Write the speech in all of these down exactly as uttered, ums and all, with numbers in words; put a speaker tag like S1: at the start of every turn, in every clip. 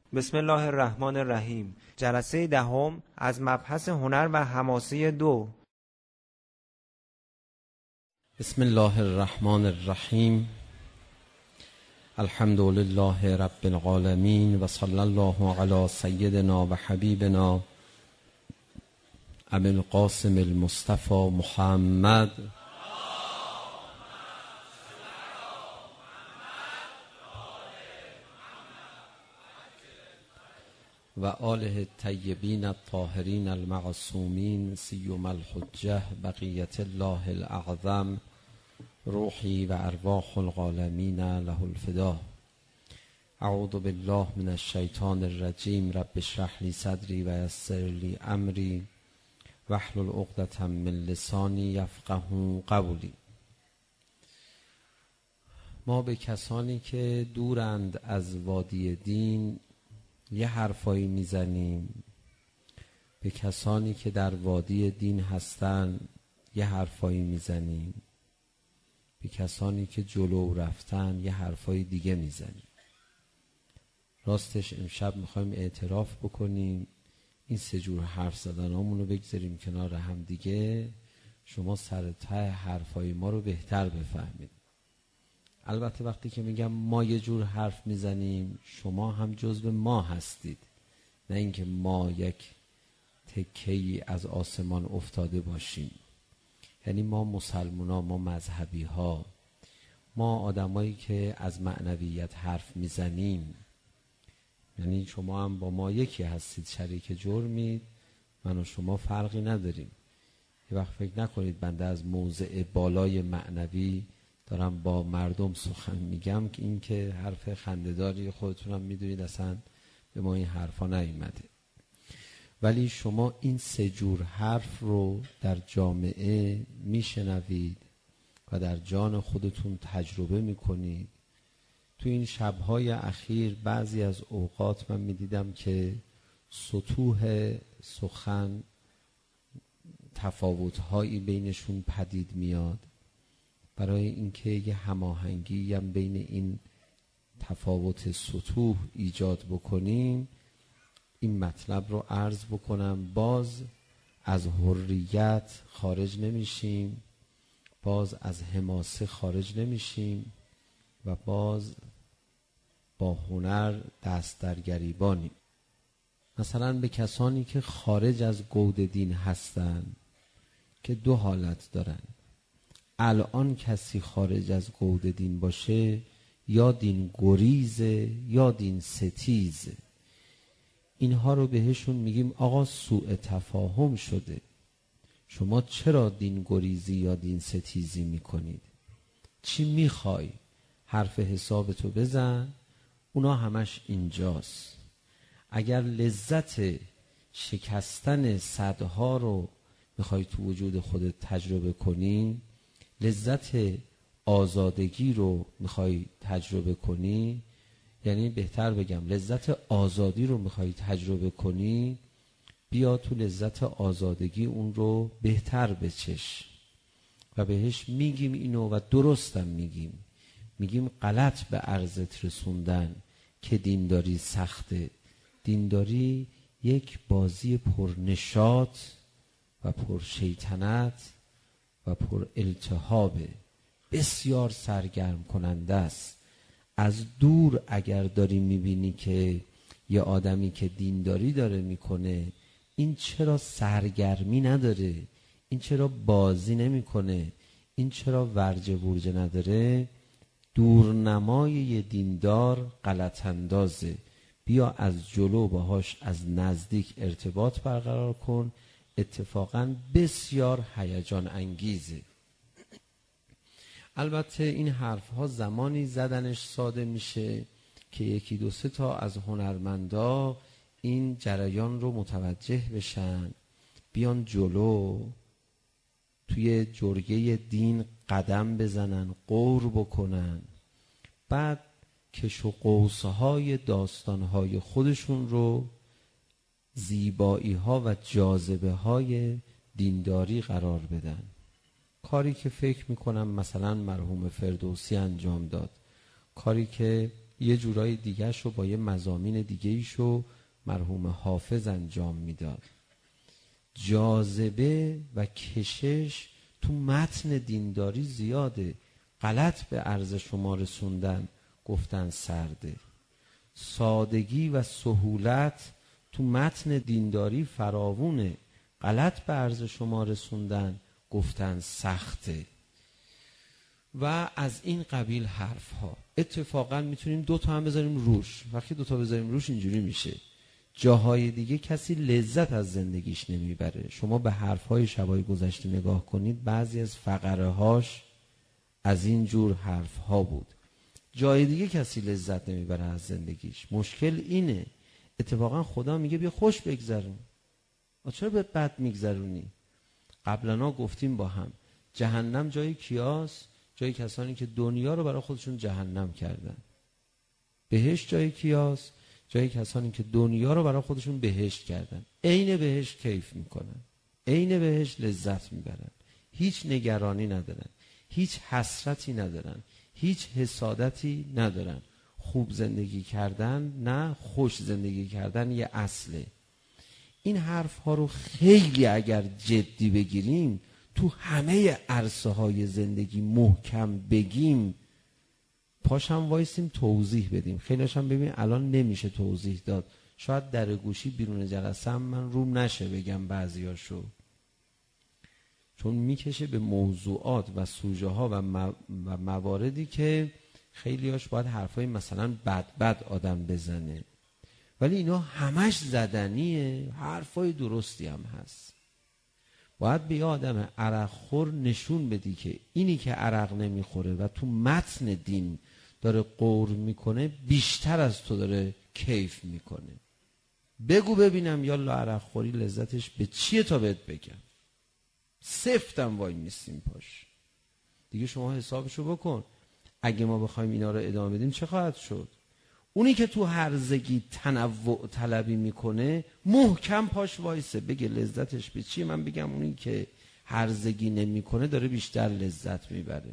S1: بسم الله الرحمن الرحیم. جلسه دهم از مبحث هنر و حماسه دو.
S2: بسم الله الرحمن الرحیم. الحمد لله رب العالمین و صلی الله علی سیدنا و حبیبنا ابی القاسم المصطفى محمد و آله الطیبین الطاهرین المعصومین سیما الحجة بقیة الله الاعظم روحی و ارواح العالمین له الفدا. اعوذ بالله من الشیطان الرجیم. رب اشرح لی صدری و یسر لی امری واحلل عقدة من لسانی یفقهوا قولی. ما به کسانی که دورند از وادی دین یه حرفایی میزنیم، به کسانی که در وادی دین هستن یه حرفایی میزنیم، به کسانی که جلو رفتن یه حرفای دیگه میزنیم. راستش امشب میخوایم اعتراف بکنیم این سه جور حرف زدنامون رو بگذاریم کنار هم دیگه، شما سر ته حرفای ما رو بهتر بفهمید. البته وقتی که میگم ما یه جور حرف میزنیم، شما هم جزو ما هستید، نه اینکه ما یک تکه‌ای از آسمان افتاده باشیم. یعنی ما مسلمونا، ما مذهبی ها، ما آدمایی که از معنویت حرف میزنیم، یعنی شما هم با ما یکی هستید، شریک جرمید، من و شما فرقی نداریم. یه وقت فکر نکنید بنده از موضع بالای معنوی دارم با مردم سخن میگم که این که حرف خنده‌داری، خودتون هم میدونید اصلا به ما این حرفا نیومده. ولی شما این سه جور حرف رو در جامعه میشنوید و در جان خودتون تجربه میکنید. تو این شبهای اخیر بعضی از اوقات من میدیدم که سطوح سخن تفاوت‌هایی بینشون پدید میاد. برای اینکه یه هماهنگی هم بین این تفاوت سطوح ایجاد بکنیم، این مطلب رو عرض بکنم. باز از حریت خارج نمیشیم، باز از حماسه خارج نمیشیم و باز با هنر دست در گریبانیم. مثلا به کسانی که خارج از گود دین هستن که دو حالت دارن. الان کسی خارج از گود دین باشه یا دین گریزه یا دین ستیزه. اینها رو بهشون میگیم آقا سوء تفاهم شده، شما چرا دین گریزی یا دین ستیزی میکنید؟ چی میخوای؟ حرف حسابتو بزن، اونا همش اینجاست. اگر لذت شکستن صدها رو میخوای تو وجود خودت تجربه کنی، لذت آزادگی رو میخوای تجربه کنی، یعنی بهتر بگم لذت آزادی رو میخوای تجربه کنی، بیا تو لذت آزادگی اون رو بهتر بچش. و بهش میگیم اینو و درستم میگیم، میگیم غلط به عرضت رسوندن که دینداری سخته. دینداری یک بازی پرنشاط و پرشیطنت و پر التهابه، بسیار سرگرم کننده است. از دور اگر داری میبینی که یه آدمی که دینداری داره میکنه، این چرا سرگرمی نداره، این چرا بازی نمیکنه، این چرا ورجه برجه نداره، دورنمای یه دیندار غلط اندازه. بیا از جلو باهاش از نزدیک ارتباط برقرار کن، اتفاقا بسیار هیجان انگیزه. البته این حرف ها زمانی زدنش ساده میشه که یکی دو سه تا از هنرمندا این جریان رو متوجه بشن، بیان جلو، توی جرگه دین قدم بزنن، غور بکنن، بعد کش و قوس‌های داستان‌های خودشون رو زیبایی ها و جاذبه های دینداری قرار بدن. کاری که فکر میکنم مثلا مرحوم فردوسی انجام داد، کاری که یه جورای دیگه شو با یه مضامین دیگه ایشو مرحوم حافظ انجام میداد. جاذبه و کشش تو متن دینداری زیاده. غلط به عرض شما رسوندن گفتن سرده. سادگی و سهولت تو متن دینداری فراوونه. غلط به عرض شما رسوندن گفتن سخته. و از این قبیل حرف ها. اتفاقا میتونیم دو تا هم بذاریم روش. وقتی دو تا بذاریم روش اینجوری میشه. جاهای دیگه کسی لذت از زندگیش نمیبره. شما به حرفهای شبای گذشته نگاه کنید، بعضی از فقره هاش از این جور حرف ها بود. جای دیگه کسی لذت نمیبره از زندگیش. مشکل اینه. اتفاقا خدا میگه بیا خوش بگذرون. چرا به بد میگذرونی؟ قبلا گفتیم با هم جهنم جای کیاست؟ جای کسانی که دنیا رو برای خودشون جهنم کردن. بهشت جای کیاست؟ جای کسانی که دنیا رو برای خودشون بهشت کردن. عین بهشت کیف میکنن، عین بهشت لذت میبرن، هیچ نگرانی ندارن، هیچ حسرتی ندارن، هیچ حسادتی ندارن. خوب زندگی کردن نه خوش زندگی کردن یه اصله. این حرف ها رو خیلی اگر جدی بگیریم، تو همه عرصه های زندگی محکم بگیم، پاشم وایسیم توضیح بدیم. خیلی هاشم ببین الان نمیشه توضیح داد. شاید در گوشی بیرون جلسه هم من روم نشه بگم بعضیاشو، چون میکشه به موضوعات و سوژه ها و, م... و مواردی که خیلی هاش باید حرفای مثلا بد بد آدم بزنه، ولی اینا همش زدنیه. حرفای درستی هم هست. باید به یه آدم عرق خور نشون بدی که اینی که عرق نمیخوره و تو متن دین داره قور میکنه بیشتر از تو داره کیف میکنه. بگو ببینم یالا عرق خوری لذتش به چیه تا بهت بگم. سفتم وای میستیم پاش دیگه. شما حسابشو بکن. اگه ما بخوایم اینا رو ادامه بدیم چه خواهد شد؟ اونی که تو هرزگی تنوع طلبی میکنه محکم پاش وایسه بگه لذتش به چیه. من بگم اونی که هرزگی نمیکنه داره بیشتر لذت میبره.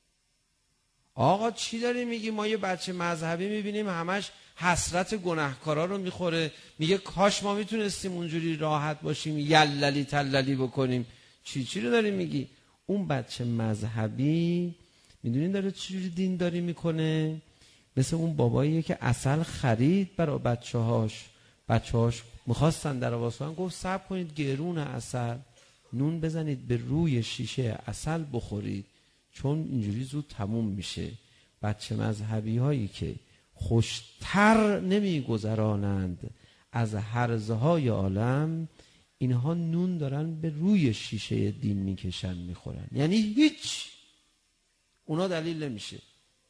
S2: آقا چی داری میگی؟ ما یه بچه مذهبی میبینیم همش حسرت گناهکارا رو میخوره، میگه کاش ما میتونستیم اونجوری راحت باشیم یللی تللی بکنیم. چی چی رو داری میگی؟ اون بچه مذهبی میدونین داره چجوری دینداری میکنه؟ مثل اون باباییه که عسل خرید برای بچه هاش. بچه هاش میخواستن در آواز کنن، گفت صبر کنید گرون عسل، نون بزنید به روی شیشه عسل بخورید چون اینجوری زود تموم میشه. بچه مذهبی هایی که خوشتر نمیگذرانند از هرزه های عالم، اینها نون دارن به روی شیشه دین میکشن میخورن، یعنی هیچ. اونا دلیل نمیشه.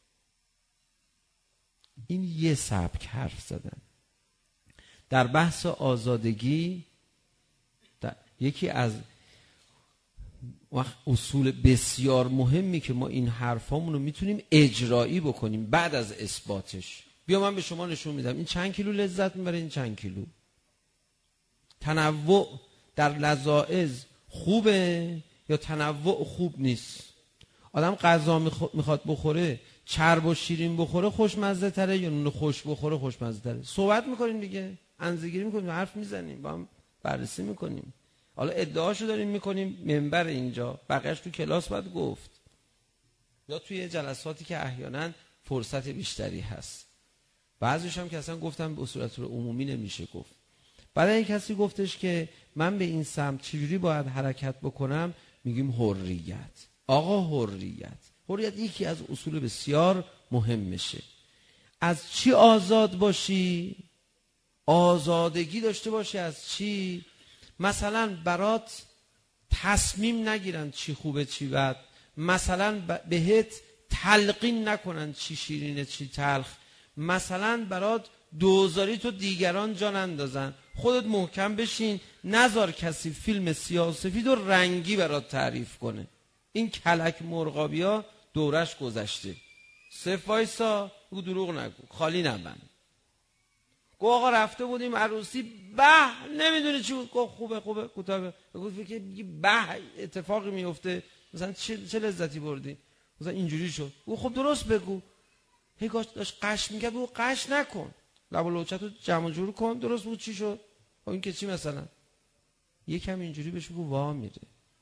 S2: این یه سبک حرف زدن. در بحث آزادگی یکی از اصول بسیار مهمی که ما این حرفامون رو میتونیم اجرایی بکنیم بعد از اثباتش. بیا من به شما نشون میدم این چند کیلو لذت میبره، این چند کیلو. تنوع در لذائذ خوبه یا تنوع خوب نیست؟ آدم غذا میخواد بخوره چرب و شیرین بخوره خوشمزه تره یا نون خوش بخوره خوشمزه تره؟ صحبت میکنیم دیگه، اندازه‌گیری میکنیم، حرف میزنیم، با هم بررسی میکنیم. حالا ادعاشو داریم میکنیم منبر اینجا، بقیه‌اش تو کلاس باید گفت یا توی جلساتی که احیانا فرصت بیشتری هست. بعضیش هم که اصلا گفتم به صورت عمومی نمیشه گفت. بعد این کسی گفتش که من به این سمت چجوری باید حرکت بکنم، میگیم حریت. آقا حریت حریت یکی از اصول بسیار مهم میشه. از چی آزاد باشی؟ آزادگی داشته باشی از چی؟ مثلا برات تصمیم نگیرن چی خوبه چی بد، مثلا بهت تلقین نکنن چی شیرینه چی تلخ، مثلا برات دوزاری تو دیگران جان اندازن، خودت محکم بشین نذار کسی فیلم سیاه و سفید و رنگی برات تعریف کنه. این کلک مرغابی ها دورش گذشته. صف وایسا، بگو دروغ نگو، خالی نبند. گو آقا رفته بودیم عروسی، به نمیدونی چی بود، گو خوبه خوبه کوتاه، بگو فکر به اتفاقی میفته، مثلا چه چه لذتی بردی، مثلا اینجوری شد. گو خب درست بگو. هی گاش داشت قش میگه، بگو قش نکن، لب و لوچت رو جمع جور کن. درست بود چی شد؟ این که چی مثلا یکم اینجوری بهش بگو وا میره.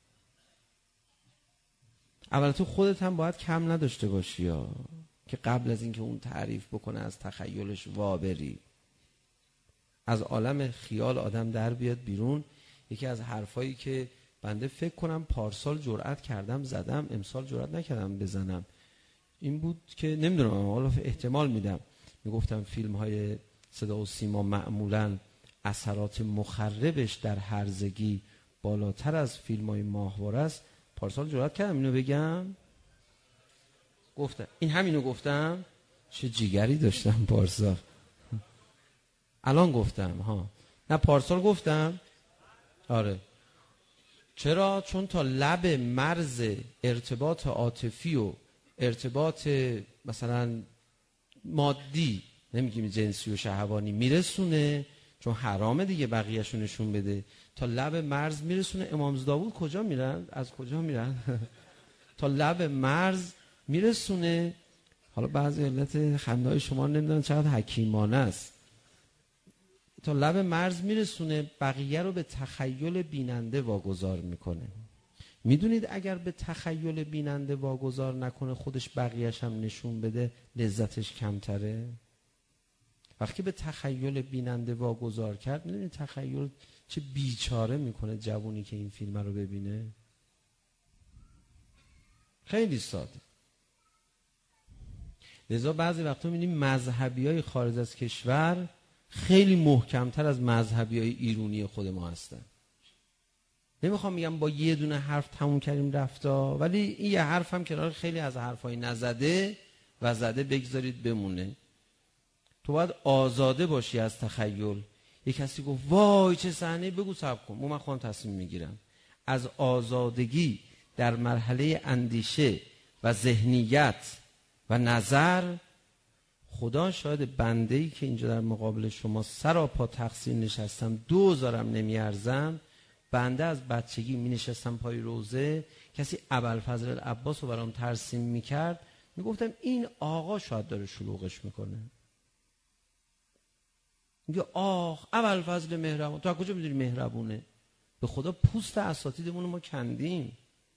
S2: اول تو خودت هم باید کم نداشته باشی یا که قبل از اینکه اون تعریف بکنه از تخیلش وا بری، از عالم خیال آدم در بیاد بیرون. یکی از حرفایی که بنده فکر کنم پارسال جرأت کردم زدم، امسال جرأت نکردم بزنم، این بود که نمیدونم، حالا احتمال میدم، میگفتم فیلم های صدا و سیما معمولا اثرات مخربش در هرزگی بالاتر از فیلم های ماهواره است. پارسال جرأت کردم اینو بگم، گفتم این همینو گفتم، چه جیگری داشتم پارسال. الان گفتم ها، نه پارسال گفتم. آره چرا؟ چون تا لب مرز ارتباط عاطفی و ارتباط مثلا مادی، نمیگیم جنسی و شهوانی، میرسونه، چون حرامه دیگه بقیه‌شو نشون بده، تا لب مرز میرسونه. امام داوود کجا میرن؟ از کجا میرن؟ تا لب مرز میرسونه. حالا بعضی علت خنده‌های شما نمیدونن چقدر حکیمانه است. تا لب مرز میرسونه، بقیه رو به تخیل بیننده واگذار میکنه. میدونید اگر به تخیل بیننده واگذار نکنه، خودش بقیهش هم نشون بده، لذتش کمتره. وقتی به تخیل بیننده واگذار کرد، میدونید تخیل چه بیچاره میکنه جوونی که این فیلم رو ببینه. خیلی ساده. لذا بعضی وقتا میبینیم مذهبی های خارج از کشور خیلی محکمتر از مذهبی های ایرانی خود ما هستن. نمیخوام میگم با یه دونه حرف تموم کردیم رفتا، ولی این یه حرف هم کنار خیلی از حرفای نزده و زده بگذارید بمونه. تو باید آزاده باشی از تخیل. یه کسی گفت وای چه صحنه، بگو صبر کن، من خودم تصمیم میگیرم. از آزادگی در مرحله اندیشه و ذهنیت و نظر، خدا شاید بنده‌ای که اینجا در مقابل شما سراپا تقصیر نشستم، دوزارم نمیارزم. بنده از بچگی می نشستم پای روزه، کسی ابوالفضل العباس رو برام ترسیم میکرد، میگفتم این آقا شاید داره شلوغش میکنه. میگه آخ ابوالفضل مهربون، تو از کجا میدونی مهربونه؟ به خدا پوست اساتیدمون رو ما کندیم.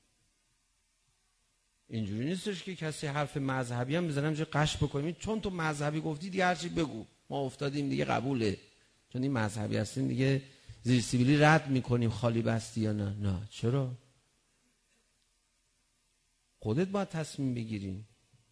S2: اینجوری نیستش که کسی حرف مذهبی هم بزنم چه قش بکنیم، چون تو مذهبی گفتی دیگه هرچی بگو ما افتادیم دیگه قبوله، چون این مذهبی هستیم دیگه زیر سیبیلی رد میکنیم، خالی بستی یا نه. نه چرا؟ خودت باید تصمیم بگیری.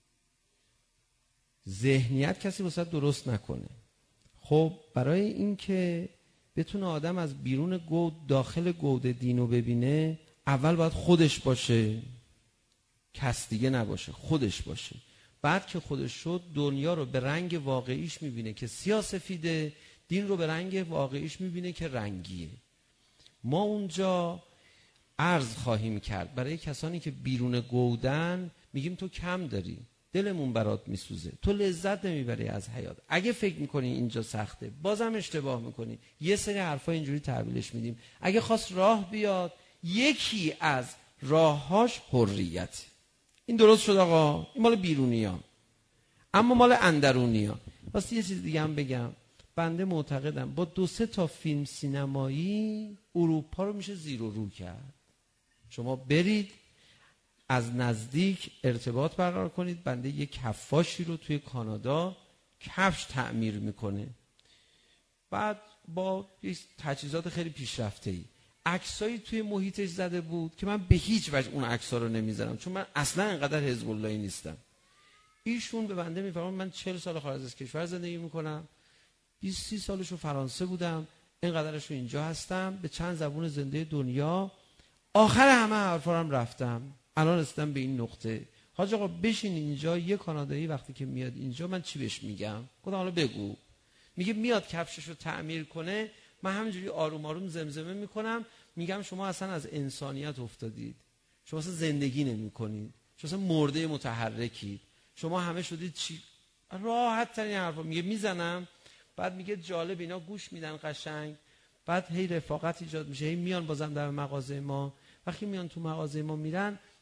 S2: ذهنیت کسی واسه درست نکنه. خب برای این که بتونه آدم از بیرون گود داخل گود دینو ببینه، اول باید خودش باشه، کس دیگه نباشه، خودش باشه. بعد که خودش شد، دنیا رو به رنگ واقعیش میبینه که سیاه سفیده، دین رو به رنگ واقعیش میبینه که رنگیه. ما اونجا عرض خواهیم کرد برای کسانی که بیرون گودن، میگیم تو کم داری، دلمون برات میسوزه، تو لذت نمیبری از حیات. اگه فکر میکنی اینجا سخته، بازم اشتباه میکنی. یه سری حرفا اینجوری تحویلش میدیم. اگه خواست راه بیاد، یکی از راههاش حریت. این درست شد آقا، این مال بیرونیان. اما مال اندرونیان. واسه یه چیز دیگه هم بگم، بنده معتقدم با دو سه تا فیلم سینمایی اروپا رو میشه زیر و رو کرد. شما برید از نزدیک ارتباط برقرار کنید. بنده یک کفاشی رو توی کانادا کفش تعمیر میکنه، بعد با تجهیزات خیلی پیشرفته‌ای عکسایی توی محیطش زده بود که من به هیچ وجه اون عکس‌ها رو نمیذارم، چون من اصلا اینقدر حزب اللهی نیستم. ایشون به بنده میفرمان من چهل سال خارج از کشور زندگی میکنم، بیست سی سالشو فرانسه بودم، اینقدرشو اینجا هستم، به چند زبون زنده دنیا، آخر همه حرفا هم رفتم، الان رسیدم به این نقطه. حاج آقا بشین اینجا. یه کانادایی وقتی که میاد اینجا من چی بهش میگم؟ گفتم حالا بگو. میگه میاد کفششو تعمیر کنه، من همینجوری آروم آروم زمزمه میکنم، میگم شما اصلا از انسانیت افتادید، شما اصلا زندگی نمیکنید، شما اصلا مرده متحرکید، شما همه شدید چی؟ راحت ترین حرفا میگه میزنم. بعد میگه جالب، اینا گوش میدن قشنگ. بعد هی رفاقت ایجاد میشه، هی میان بازم در مغازه ما. وقتی میان تو مغازه ما میرن،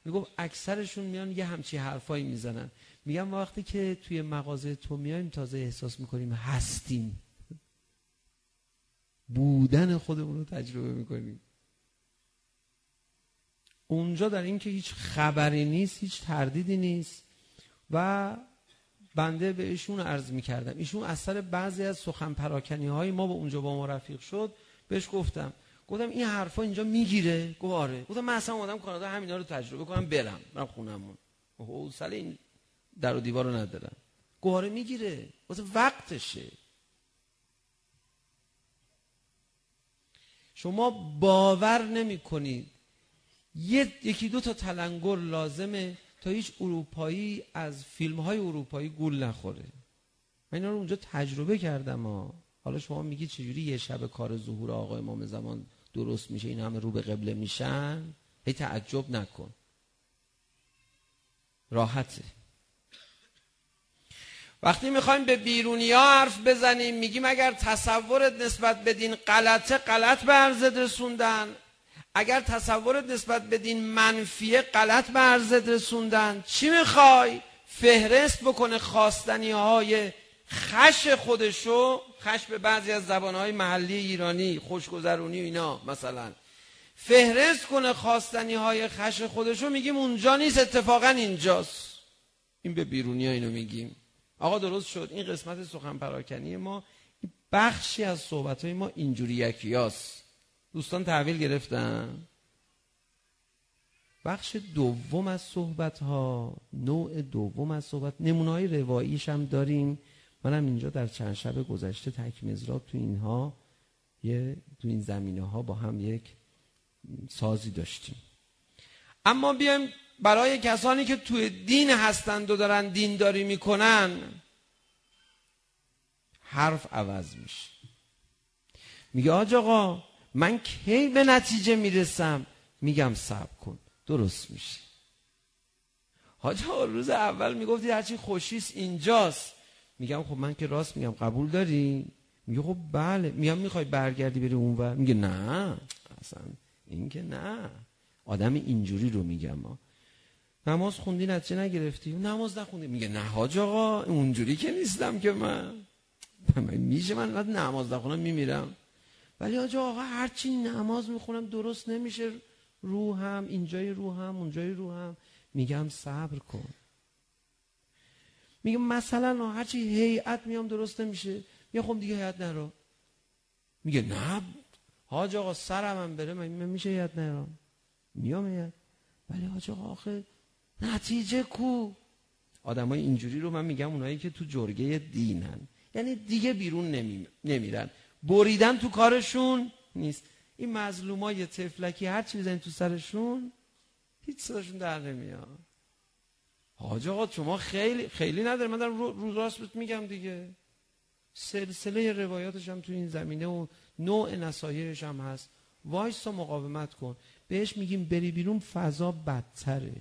S2: میگفت اکثرشون میان یه همچی حرفایی میزنن، میگم وقتی که توی مغازه تو میایم تازه احساس میکنیم هستیم، بودن خودمون رو تجربه میکنیم. اونجا در این که هیچ خبری نیست، هیچ تردیدی نیست. و بنده به ایشون عرض میکردم، ایشون اثر بعضی از سخن پراکنی های ما با اونجا با ما رفیق شد، بهش گفتم گفتم این حرفا اینجا میگیره؟ گفت آره. گفتم من اصلا اومدم کانادا همینا رو تجربه کنم برم برم خونمون، حوصله این در و دیوار رو ندارم. گفت آره میگیره، واسه وقتشه. شما باور نمی کنید یکی دو تا تلنگر لازمه تا هیچ اروپایی از فیلم های اروپایی گول نخوره. من اینا رو اونجا تجربه کردم ها. حالا شما میگی چجوری یه شب کار ظهور آقا امام زمان درست میشه، این همه رو به قبله میشن؟ هی تعجب نکن، راحته. وقتی میخوایم به بیرونی ها حرف بزنیم میگیم اگر تصورت نسبت به دین غلطه، غلط به عرضت رسوندن. اگر تصورت نسبت به دین منفیه، غلط به عرضت رسوندن. چی میخوای؟ فهرست بکنه خواستنی های خش خودشو، خش به بعضی از زبانهای محلی ایرانی، خوشگذرونی و اینا مثلا، فهرست کنه خواستنی های خش خودشو، میگیم اونجا نیست، اتفاقا اینجاست. این به بیرونی ها اینو میگیم. آقا درست شد. این قسمت سخن پراکنی ما، بخشی از صحبت های ما اینجوری یکی هاست. دوستان تحویل گرفتن؟ بخش دوم از صحبت ها، نوع دوم از صحبت، نمونه های رواییش هم داریم. منم اینجا در چند شب گذشته تک مزراب تو اینها، یه تو این زمینه ها با هم یک سازی داشتیم. اما بیایم برای کسانی که توی دین هستند و دارن دینداری میکنن، حرف عوض میشه. میگه آج آقا من کی به نتیجه میرسم؟ میگم صبر کن درست میشه. حاج آقا روز اول میگفتی هرچی خوشیست اینجاست. میگم خب من که راست میگم، قبول داری؟ میگه خب بله. میگم میخوای برگردی بری اونور؟ میگه نه اصلا این که نه. آدم اینجوری رو میگم ما. نماز خوندی نتیجه نگرفتی؟ نماز نخوندی؟ میگه نه حاج آقا اونجوری که نیستم که من. میشه من نماز نخونم میمیرم؟ ولی حاج آقا هرچی نماز میخونم درست نمیشه، روحم اینجای روحم اونجای روحم. میگم صبر کن. میگم مثلا هرچی هیئت میام درست نمیشه، میگم خب دیگه هیئت نرو. میگه نه حاج آقا سرم هم بره من میشه هیئت نرم. میام هیئت. ولی حاج آقا آخه نتیجه کو؟ آدمای اینجوری رو من میگم اونایی که تو جرگه دینن، یعنی دیگه بیرون نمی... نمیرن، بریدن تو کارشون نیست. این مظلومای تفلکی هر چی بزنین تو سرشون هیچ صداشون در نمیاد. حاج آقا شما خیلی خیلی نداره، من دارم رو, رو راست بهت میگم دیگه. سلسله روایاتش هم تو این زمینه و نوع نصایحش هم هست. وایسا مقاومت کن. بهش میگیم بری بیرون فضا بدتره.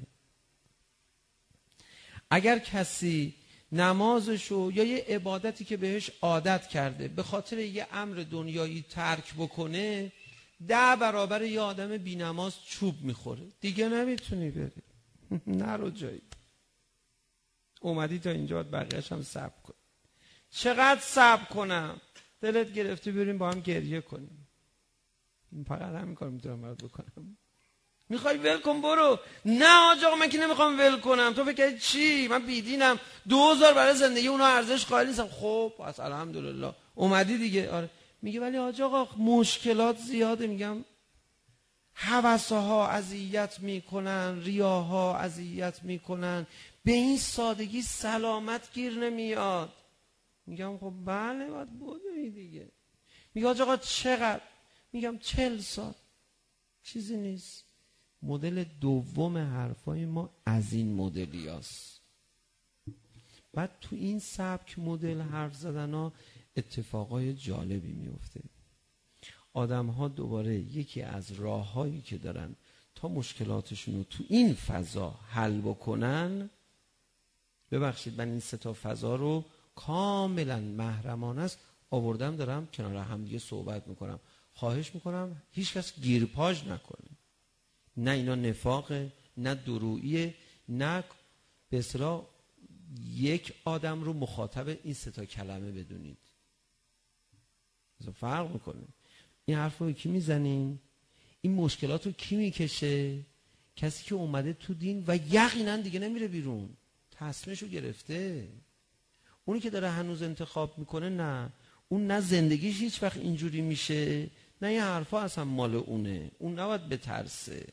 S2: اگر کسی نمازشو یا یه عبادتی که بهش عادت کرده به خاطر یه امر دنیایی ترک بکنه، ده برابر یه آدم بی نماز چوب میخوره. دیگه نمیتونی بری. نرو جایی. اومدی تا اینجا بقیه‌اش هم صبر کن. چقدر صبر کنم؟ دلت گرفتی بریم با هم گریه کنیم. فقط همین کار میتونم برات بکنم. میخوای ول کن برو. نه آقا من که نمیخوام ول کنم. تو فکر چی؟ من بیدینم، دوزار برای زندگی اونا ارزش قائل نیستم. خب پس الحمدلله اومدی دیگه. آره. میگه ولی آقا مشکلات زیاده. میگم هوس‌ها اذیت میکنن، ریاها اذیت میکنن، به این سادگی سلامت گیر نمیاد. میگم خب بله باید بودی دیگه. میگه آقا چقدر؟ میگم چل سال. چیزی نیست. مدل دوم حرفای ما از این مدلی هست. بعد تو این سبک مدل حرف زدن ها اتفاقای جالبی میفته. آدم ها دوباره یکی از راه هایی که دارن تا مشکلاتشون رو تو این فضا حل بکنن، ببخشید من این سه تا فضا رو کاملا محرمانه است آوردم دارم کنار هم دیگه صحبت میکنم. خواهش میکنم هیچ کس گیرپاژ نکنه. نه اینا نفاقه، نه درویی، نه به اصطلاح یک آدم رو مخاطب این سه تا کلمه بدونید. فرق میکنه. این حرف رو کی میزنیم؟ این مشکلات رو کی میکشه؟ کسی که اومده تو دین و یقینا دیگه نمیره بیرون، تصمیمش رو گرفته. اونی که داره هنوز انتخاب میکنه نه، اون نه زندگیش هیچ وقت اینجوری میشه، نه این حرفا اصلا مال اونه، اون نباید بترسه.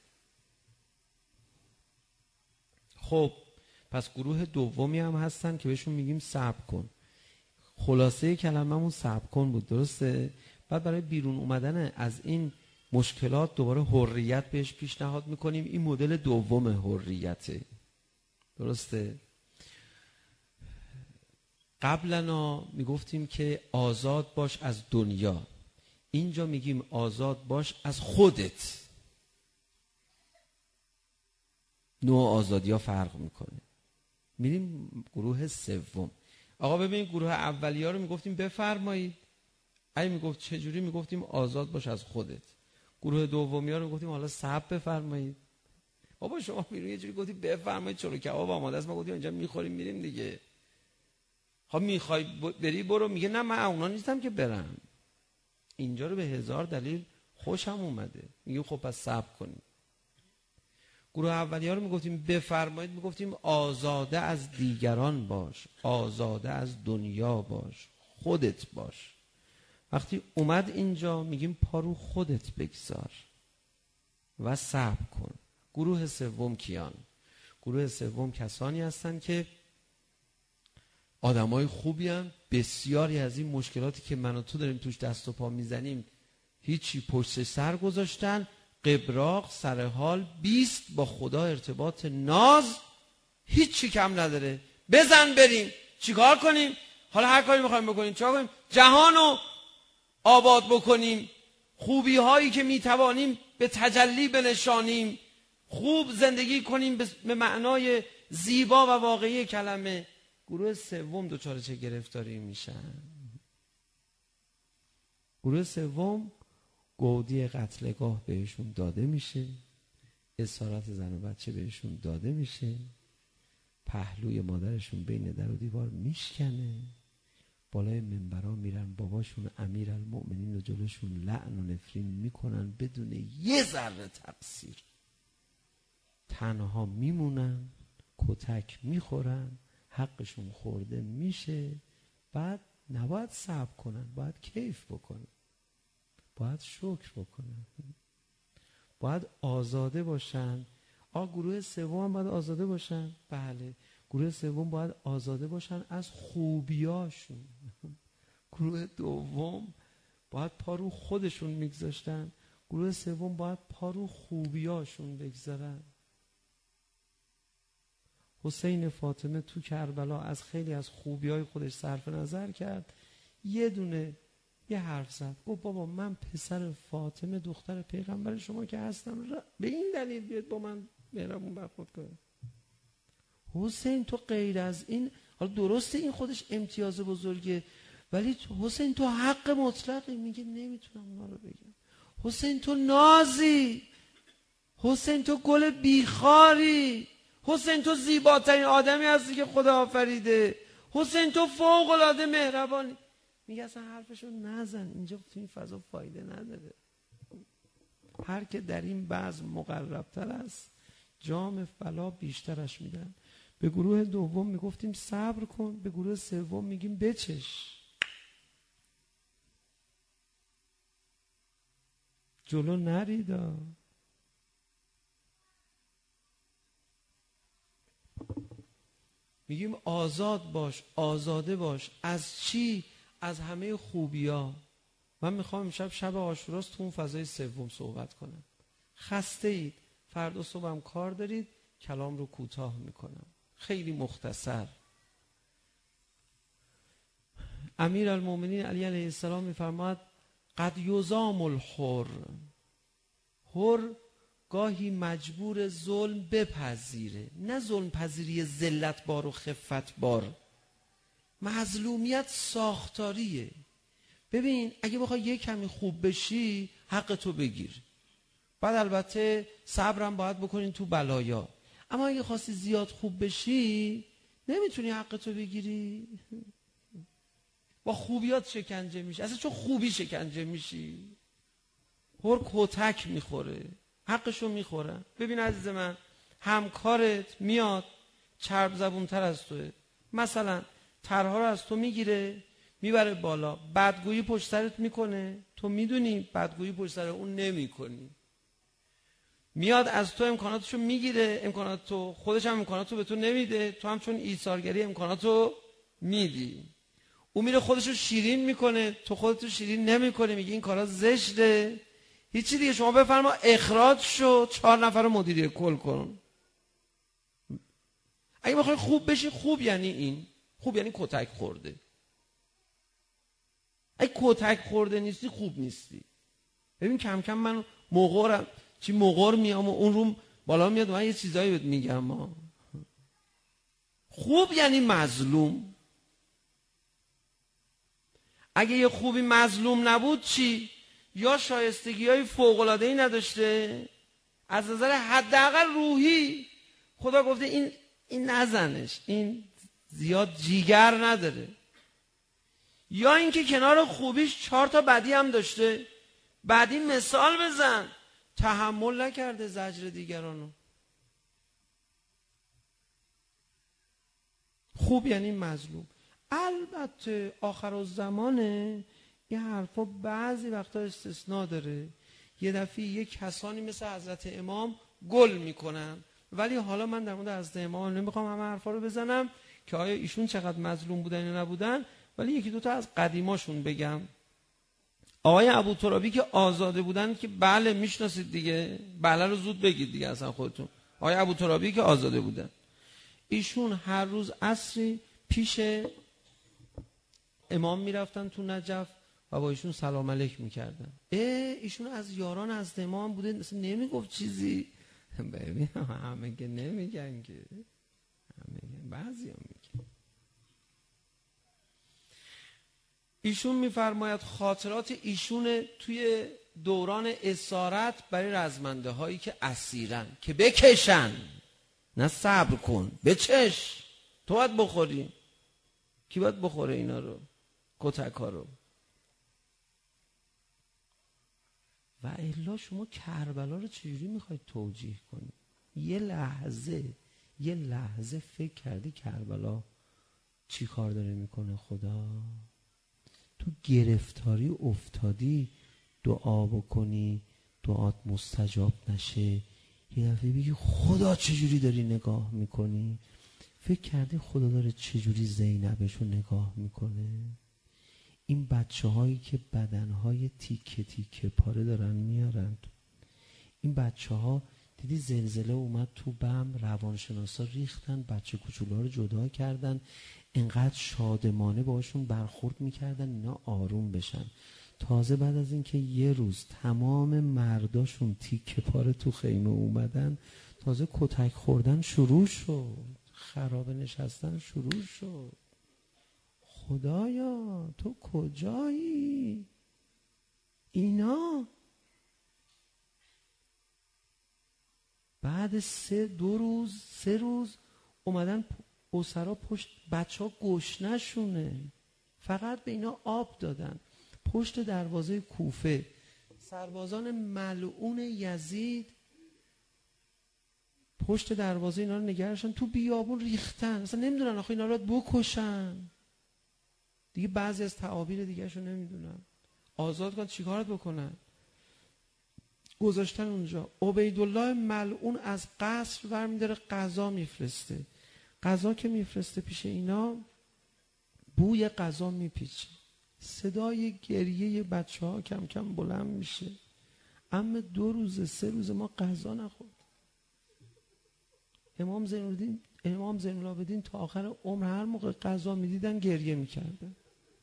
S2: خب پس گروه دومی هم هستن که بهشون میگیم صبر کن. خلاصه کلممون صبر کن بود، درسته؟ بعد برای بیرون اومدن از این مشکلات دوباره حریت بهش پیشنهاد میکنیم. این مدل دوم حریته، درسته؟ قبلا میگفتیم که آزاد باش از دنیا، اینجا میگیم آزاد باش از خودت. نوع آزادی ها فرق میکنه. میریم گروه سوم. آقا ببین، گروه اولی ها رو میگفتیم بفرمایید، اگه میگفت چجوری، میگفتیم آزاد باش از خودت. گروه دومی ها رو میگفتیم حالا صبر بفرمایید. بابا شما میرون یه جوری گفتی بفرمایید، چلو کباب آماده است، ما گفتیم اینجا میخوریم میریم دیگه. خب میخوای بری برو، میگه نه من اونا نیستم که برم، اینجا رو به هزار دلیل خوشم اومده. میگه خب پس صبر کنید. گروه اولی ها رو میگفتیم بفرمایید، میگفتیم آزاده از دیگران باش، آزاده از دنیا باش، خودت باش. وقتی اومد اینجا میگیم پارو خودت بگذار و صبر کن. گروه سوم کیان؟ گروه سوم کسانی هستن که آدمای خوبی هستن. بسیاری از این مشکلاتی که من و تو داریم توش دست و پا میزنیم هیچی پشت سر گذاشتن، قبراق سر حال بیست، با خدا ارتباط ناز، هیچی کم نداره. بزن بریم، چیکار کنیم؟ حالا هر کاری میخوایم بکنیم، چیکار کنیم؟ جهانو آباد بکنیم، خوبی هایی که میتوانیم به تجلی بنشانیم، خوب زندگی کنیم به معنای زیبا و واقعی کلمه. گروه سوم دوچار چه گرفتاری میشن؟ گروه سوم گودی قتلگاه بهشون داده میشه، اسارت زن و بچه بهشون داده میشه، پهلوی مادرشون بین در و دیوار میشکنه، بالای منبرا میرن باباشون امیرالمؤمنین رو جلوشون لعن و نفرین میکنن بدون یه ذره تقصیر، تنها میمونن، کتک میخورن، حقشون خورده میشه. بعد نباید صبر کنن، باید کیف بکنن، باید شکر بکنن، باید آزاده باشن. آ گروه سوم هم باید آزاده باشن. بله، گروه سوم باید آزاده باشن از خوبیاشون. گروه دوم باید پا رو خودشون میگذاشتن، گروه سوم باید پا رو خوبیاشون بگذارن. حسین فاطمه تو کربلا از خیلی از خوبیای خودش صرف نظر کرد، یه دونه یه حرف زد، گفت بابا من پسر فاطمه دختر پیغمبر شما که هستم، به این دلیل بیاد با من مهربون برخورد کنه. حسین تو غیر از این، حالا درسته این خودش امتیاز بزرگه، ولی حسین تو حق مطلقی. میگه نمیتونم اونا رو بگم. حسین تو نازی، حسین تو گل بیخاری، حسین تو زیباترین آدمی هستی که خدا آفریده، حسین تو فوق العاده مهربانی. میگه اصلا حرفشو نزن، اینجا تو این فضا فایده نداره. هر که در این بزم مقربتر است جام بلا بیشترش میدن. به گروه دوم میگفتیم صبر کن، به گروه سوم میگیم بچش، جلو نریدا. میگیم آزاد باش، آزاده باش. از چی؟ از همه خوبیا. من میخوام امشب شب عاشوراست تو اون فضای سوم صحبت کنم. خسته اید، فردا صبح هم کار دارید، کلام رو کوتاه میکنم، خیلی مختصر. امیرالمؤمنین علی علیه السلام میفرماد قد یزام الحر، حر گاهی مجبور ظلم بپذیره، نه ظلم پذیری ذلت بار و خفت بار. مظلومیت ساختاریه. ببین اگه بخوای یه کمی خوب بشی حق تو بگیر، بعد البته صبرم باید بکنین تو بلایا. اما اگه خواستی زیاد خوب بشی نمیتونی حقتو بگیری، با خوبیات شکنجه میشی. اصلا چون خوبی شکنجه میشی، هر کتک میخوره، حقشو میخوره. ببین عزیز من، همکارت میاد چرب زبونتر از توه، مثلا طرها رو از تو میگیره میبره بالا، بدگویی پشت سرت میکنه، تو میدونی بدگویی پشت سر اون نمیکنی، میاد از تو امکاناتشو میگیره، امکانات تو خودش هم امکاناتو به تو نمیده، تو هم چون ایثارگری امکاناتو میدی. اون میره خودشو شیرین میکنه، تو خودتو شیرین نمیکنی، میگی این کارا زشته، هیچی دیگه، شما بفرما اخراج شو، چهار نفر رو مدیری کل کن. اگه بخوای خوب بشی، خوب یعنی این، خوب یعنی کتک خورده. اگه کتک خورده نیستی خوب نیستی. ببین کم کم من مغرم، چی مغر میام و اون روم بالا میاد و من یه چیزایی بهت میگم. ما خوب یعنی مظلوم. اگه یه خوبی مظلوم نبود چی؟ یا شایستگی های فوق‌العاده‌ای نداشته از نظر حداقل روحی، خدا گفته این این نزنش، این زیاد جیگر نداره، یا اینکه کنار خوبیش چهار تا بدی هم داشته. بعدی مثال بزن، تحمل نکرده زجر دیگرانو. خوب یعنی مظلوم. البته آخر الزمانه این حرفا بعضی وقتا استثناء داره، یه دفعه یک کسانی مثل حضرت امام گل میکنن. ولی حالا من در مورد حضرت امام نمیخوام همه حرفا رو بزنم که آیا ایشون چقدر مظلوم بودن یا نبودن، ولی یکی دوتا از قدیماشون بگم. آقای ابوترابی که آزاده بودن که بله میشناسید دیگه، بله رو زود بگید دیگه اصلا خودتون. آقای ابوترابی که آزاده بودن، ایشون هر روز عصری پیش امام میرفتن تو نجف و با ایشون سلام علیک میکردن. اه ایشون از یاران از امام بوده، اصلا نمیگفت چیزی. ببین همه که نمیگن که، همه بعضی هم میگن. ایشون میفرماید خاطرات ایشون توی دوران اسارت برای رزمنده هایی که اسیرن که بکشن، نه صبر کن بچش، تو باید بخوری. کی باید بخوره اینا رو؟ کتک ها رو. و الا شما کربلا رو چجوری میخواید توجیه کنید؟ یه لحظه یه لحظه فکر کردی کربلا چی کار داره میکنه خدا؟ تو گرفتاری افتادی، دعا بکنی دعات مستجاب نشه، یه دفعه بگی خدا چجوری داری نگاه میکنی؟ فکر کردی خدا داره چجوری زینبشو نگاه میکنه؟ این بچه هایی که بدنهای تیکه تیکه پاره دارن میارن، این بچه ها دیدی زلزله اومد تو بم، روانشناسا ریختن بچه کوچولا رو جدا کردن، انقدر شادمانه باشون برخورد میکردن اینا آروم بشن. تازه بعد از اینکه یه روز تمام مرداشون تیکه پاره تو خیمه اومدن، تازه کتک خوردن شروع شد، خرابه نشستن شروع شد. خدایا تو کجایی؟ اینا بعد سه دو روز سه روز اومدن اسرا پشت بچه ها گشنشونه، فقط به اینا آب دادن. پشت دروازه کوفه سربازان ملعون یزید پشت دروازه اینا رو نگرشن، تو بیابون ریختن، اصلا نمیدونن آخه اینا رو بکشن دیگه. بعضی از تعابیر دیگه شو نمیدونن، آزاد کن چیکارت بکنن. گذاشتن اونجا. عبیدالله ملعون از قصر برمی داره غذا میفرسته. غذا که میفرسته پیش اینا، بوی غذا میپیچه، صدای گریه بچه ها کم کم بلند میشه. اما دو روز سه روز ما غذا نخورد. امام زینالدین امام زینالعابدین تا آخر عمر هر موقع غذا میدیدن گریه میکردن.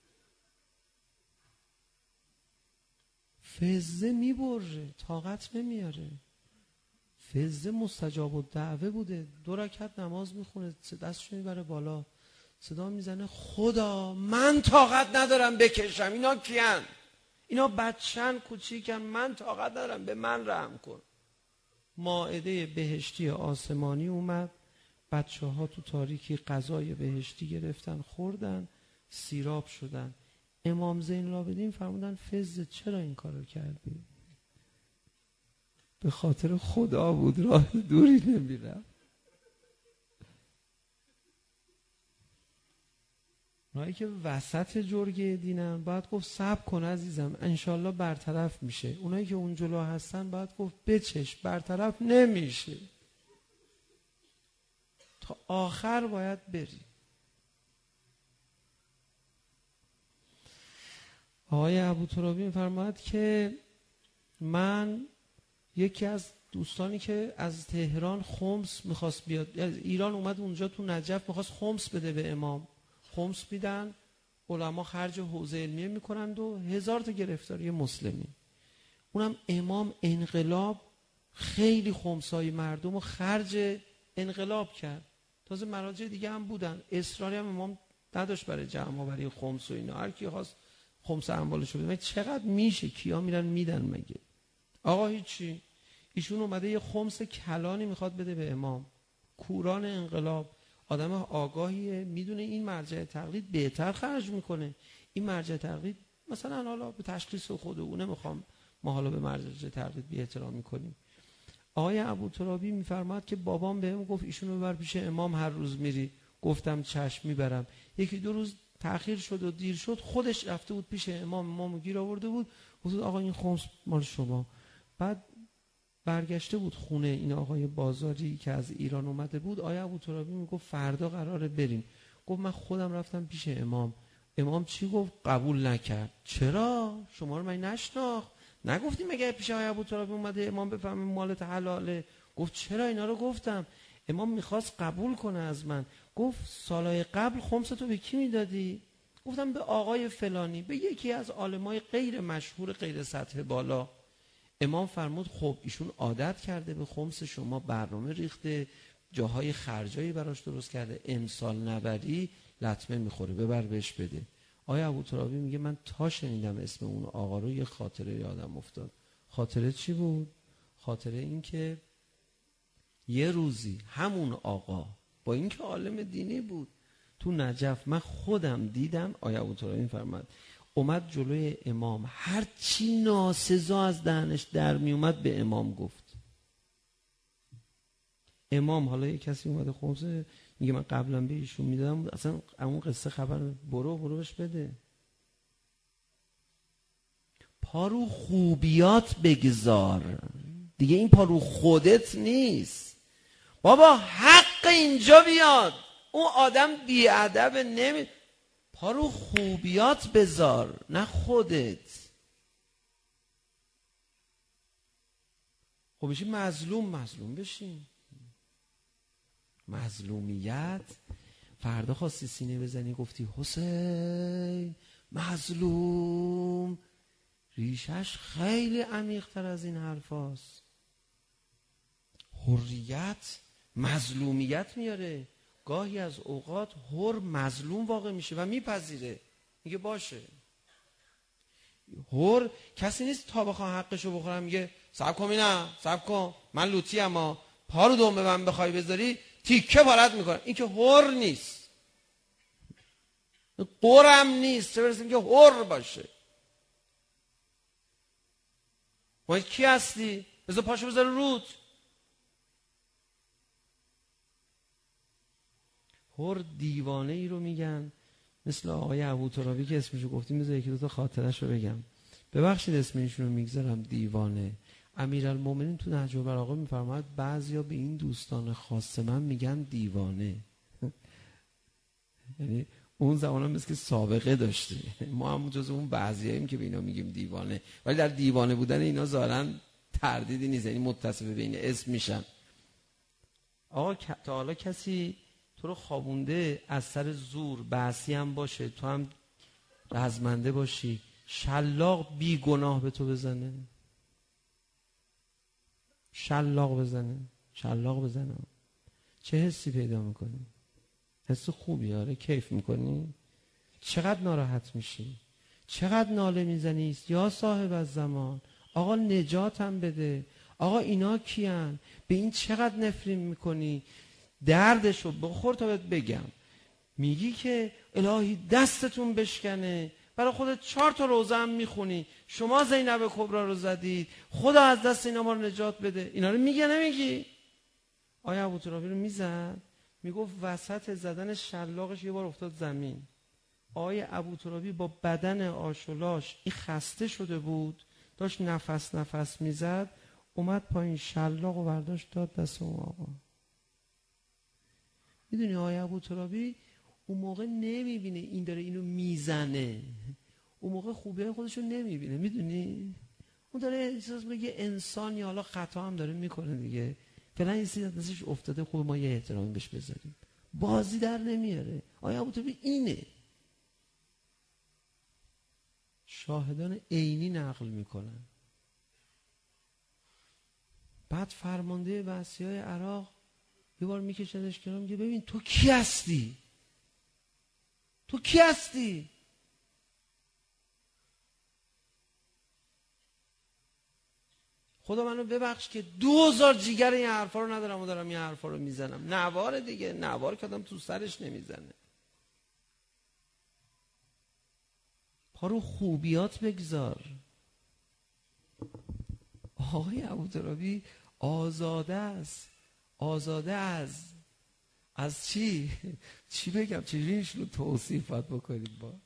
S2: فزه میبره، طاقت نمیاره. فزه مستجاب الدعوه بوده، دو رکعت نماز میخونه، دستشو میبره بالا، صدا میزنه خدا من طاقت ندارم بکشم، اینا کیان؟ اینا بچن کوچیکن، من طاقت ندارم، به من رحم کن. مائده بهشتی آسمانی اومد، بچه ها تو تاریکی غذای بهشتی گرفتن خوردن، سیراب شدن. امام زین العابدین فرمودن فز چرا این کارو کردی؟ به خاطر خدا بود، راه دوری نمیرم. اونایی که وسط جرگه دینن باید گفت صبر کن عزیزم انشالله برطرف میشه. اونایی که اون جلو هستن باید گفت بچش برطرف نمیشه، تا آخر باید بری. آقای ابوترابی میفرماید که من یکی از دوستانی که از تهران خمس میخواست بیاد، از ایران اومد اونجا تو نجف میخواست خمس بده به امام، خمس میدن، علما خرج حوزه علمیه میکنند و هزار تا گرفتاری مسلمی. اونم امام انقلاب خیلی خمسای مردم و خرج انقلاب کرد. تازه مراجع دیگه هم بودن، اصراری هم امام نداشت برای جمع برای خمس و اینا، هر کی خواست خمس اموالشو بده. چقدر میشه؟ کیا میرن میدن مگه؟ آقا هیچی، ایشون اومده یه خمس کلانی میخواد بده به امام. کوران انقلاب، آدم آگاهیه، میدونه این مرجع تقلید بهتر خرج میکنه. این مرجع تقلید مثلا حالا به تشخیص خود او نمیخوام ما حالا به مرجع تقلید بی احترام میکنیم. آقای ابوترابی میفرماد که بابام بهم گفت ایشونو ببر پیش امام هر روز میری. گفتم چشم میبرم. یکی دو روز تأخیر شد و دیر شد، خودش رفته بود پیش امام، امامو گیر آورده بود، گفت آقا این خمس مال شما. بعد برگشته بود خونه این آقای بازاری که از ایران اومده بود. آقای ابوترابی میگفت فردا قراره بریم. گفت من خودم رفتم پیش امام. امام چی گفت؟ قبول نکرد. چرا؟ شما رو من نشناخت؟ نگفتیم مگه پیش آقای ابوترابی اومده امام بفهمه مالت حلاله؟ گفت چرا اینا رو گفتم. امام میخواست قبول کنه از من. گفت سالهای قبل خمستو به کی میدادی؟ گفتم به آقای فلانی، به یکی از عالمای غیر مشهور غیر سطح بالا. امام فرمود خب ایشون عادت کرده به خمس شما، برنامه ریخته، جاهای خرجایی براش درست کرده، امسال نبری لطمه میخوره، ببر بهش بده. آیا ابوترابی میگه من تا شنیدم اسم اون آقا رو یه خاطره یادم افتاد. خاطره چی بود؟ خاطره این که یه روزی همون آقا با اینکه عالم دینی بود تو نجف، من خودم دیدم، آیا ابوترابی فرمود اومد جلوی امام، هر چی ناسزا از دهنش در می اومد به امام گفت. امام حالا یه کسی اومده خمسه میگه من قبلا به ایشون میدادم، اصلا اون قصه خبر برو برو بهش بده. پارو خوبیات بگذار دیگه، این پارو خودت نیست بابا، حق اینجا بیاد. اون آدم بیادب نمی، پارو خوبیات بذار نه خودت. خب بشی مظلوم، مظلوم بشین. مظلومیت فردا خواستی سینه بزنی گفتی حسین مظلوم، ریشش خیلی عمیق‌تر از این حرف هاست. حریت مظلومیت میاره. گاهی از اوقات حر مظلوم واقع میشه و میپذیره، میگه باشه. حر کسی نیست تا بخواه حقشو بخورم میگه صبر کن، نه صبر کن من لوتی اما پا رو دنبه من بخوای بذاری تیکه پارت میکنم. این که حر نیست، قرم نیست، چه برسیم که حر باشه. باید کی هستی؟ بذار پاشو بذاره رود. حر دیوانه ای رو میگن، مثل آقای ابوترابی که اسمشو گفتیم. بذار یکی دو تا خاطرش رو بگم، ببخشید اسم ایشون رو میگذارم، دیوانه. امیرالمومنین تو نهج البلاغه میفرماید بعضیا به این دوستان خاص من میگن دیوانه. یعنی اون زمانا مثل که سابقه داشته، ما هم جز اون بعضیاییم که به اینا میگیم دیوانه، ولی در دیوانه بودن اینا ظاهرا تردیدی نیست، یعنی متصف به این اسم میشن. آقا تا حالا کسی تو رو خوابونده از سر زور، بعثی هم باشه، تو هم رزمنده باشی، شلاق بی گناه به تو بزنه؟ شلاق بزنه، شلاق بزنه، چه حسی پیدا میکنی؟ حس خوبی، آره کیف میکنی؟ چقدر ناراحت میشی؟ چقدر ناله میزنی؟ یا صاحب از زمان آقا نجاتم بده، آقا اینا کیان؟ به این چقدر نفرین میکنی؟ دردشو بخور تا بهت بگم. میگی که الهی دستتون بشکنه، برای خودت چهار تا روزه هم میخونی، شما زینب کبرا رو زدید، خدا از دست اینا ما رو نجات بده. اینا رو میگه نمیگی؟ آیا ابوترابی رو میزد، میگفت وسط زدن شلاقش یه بار افتاد زمین. آقای ابوترابی با بدن آشولاش این خسته شده بود، داشت نفس نفس میزد، اومد پایین شلاق و برداشت داد دست اون آقا. میدونی آقای ابوترابی اون موقع نمیبینه این داره اینو میزنه، اون موقع خوبیای خودشو نمیبینه. میدونی اون داره احساس میگه انسان یا حالا خطا هم داره میکنه دیگه، فعلا این چیزی دستش افتاده، خوب ما یه احترامی بهش بذاریم. بازی در نمیاره. آقای ابوترابی اینه. شاهدان عینی نقل میکنن. بعد فرمانده وصیای عراق یه بار میکشدش کنار، میگه ببین تو کی هستی؟ تو کی هستی؟ خدا منو ببخش که دو هزار جیگر این حرفا رو ندارم و دارم این حرفا رو میزنم. نوار دیگه، نوار که آدم تو سرش نمیزنه. پا رو خوبیات بگذار. آقای ابوترابی آزاده است. آزاده از از چی؟ چی بگم؟ چجوری ایش رو توصیفات بکنید؟ با